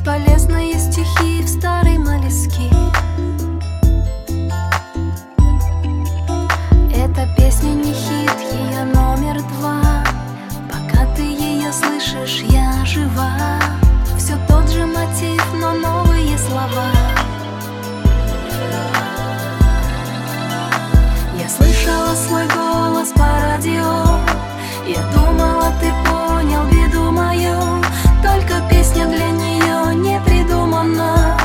бесполезные стихи в старой молеске. Эта песня не хит, ее номер 2. Пока ты ее слышишь, я жива. Все тот же мотив, но новые слова. Я слышала свой голос по радио. Я думала, ты понял беду мою. Только песня для нее не придумана.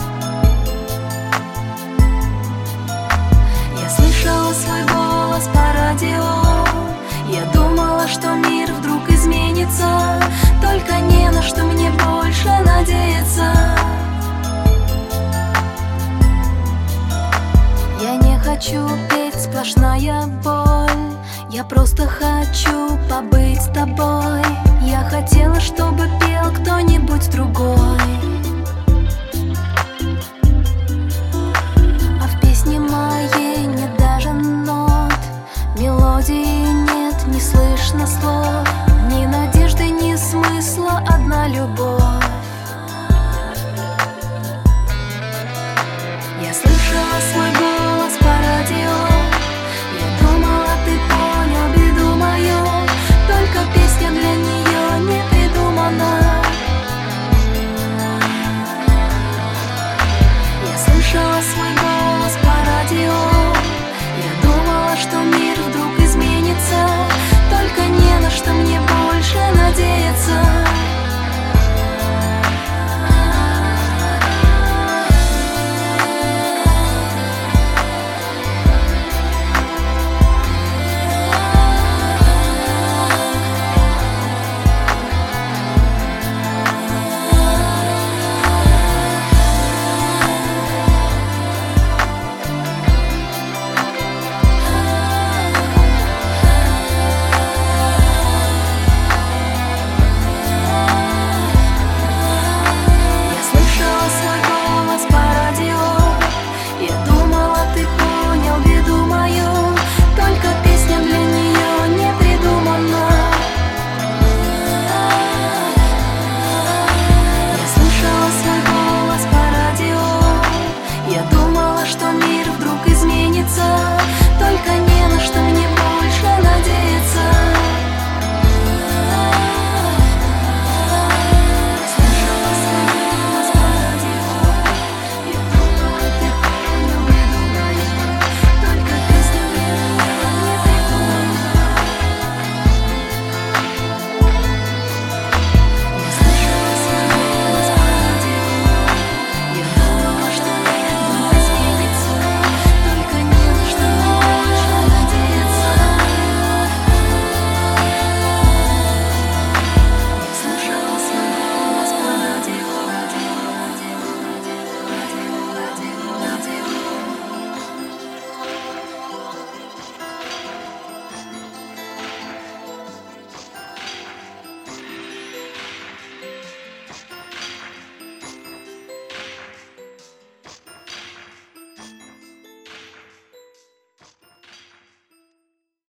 Я слышала свой голос по радио. Я думала, что мир вдруг изменится. Только не на что мне больше надеяться. Я не хочу петь, сплошная боль. Я просто хочу побыть с тобой. Я хотела, чтобы пел кто-нибудь другой. А в песне моей нет даже нот. Мелодии нет, не слышно слов.